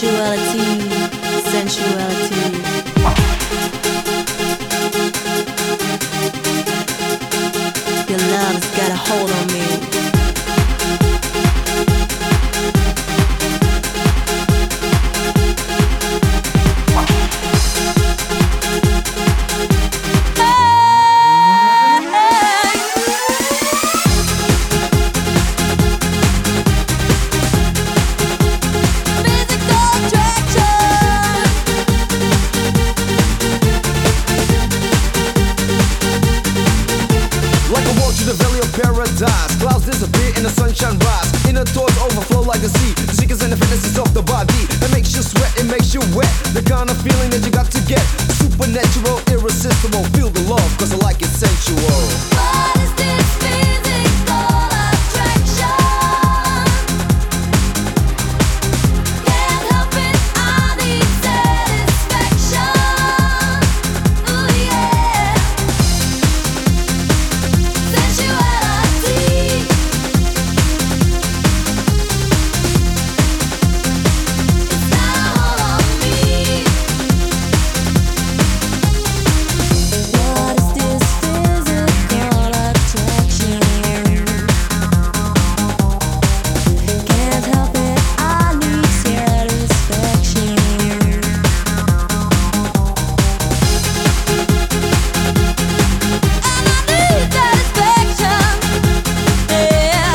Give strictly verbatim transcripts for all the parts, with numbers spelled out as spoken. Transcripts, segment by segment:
Sensuality, sensuality. Your love's got a hold on me. To the valley of paradise, clouds disappear and the sunshine rise. Inner thoughts overflow like the sea. The secrets and the fantasies of the body. It makes you sweat, it makes you wet. The kind of feeling that you got to get. Supernatural, irresistible. Feel the love, cause I like it sensual. What is this physical attraction? Can't help it, I need satisfaction. Ooh yeah. Sensuality. It's got a hold on me. What is this physical attraction? Can't help it, I need satisfaction. And I need satisfaction. Yeah.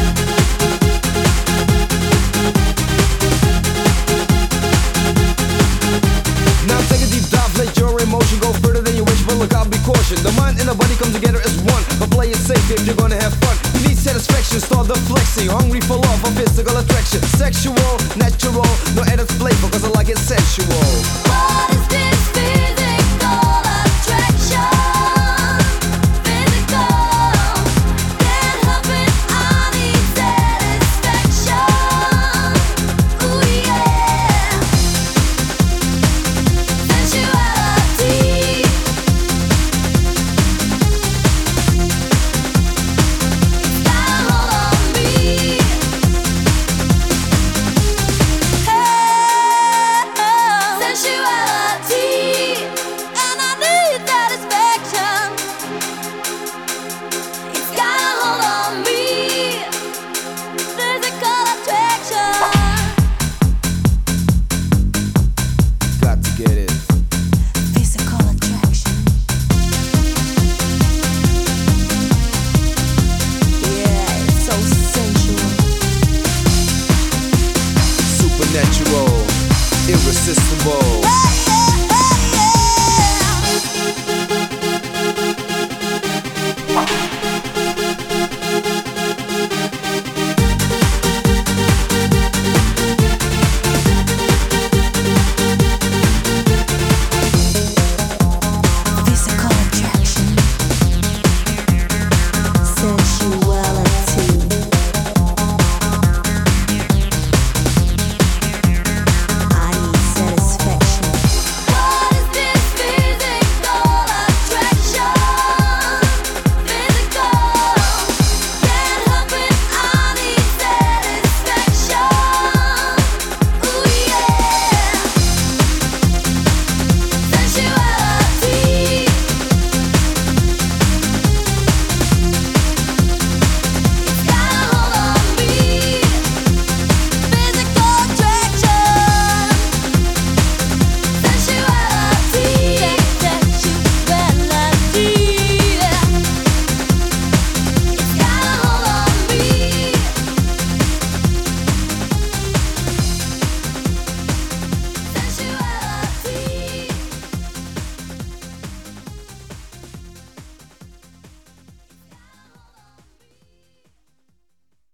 Now take a deep dive, let your emotion go further than you wish, but look out, be cautious. The mind and the body come together as one, but play it safe if you're gonna have fun. You need satisfaction, start the flexing. Hungry for love or physical attraction. Sexual, natural, no added flavor, cause I like it sensual. What is this physical attraction? Physical. Can't help it, I need satisfaction. Ooh yeah. Sensuality. It's got a hold on me. Sensuality, and I need satisfaction. It's got a hold on me. Physical attraction. Got to get it. Physical attraction. Yeah, it's so sensual. Supernatural, irresistible.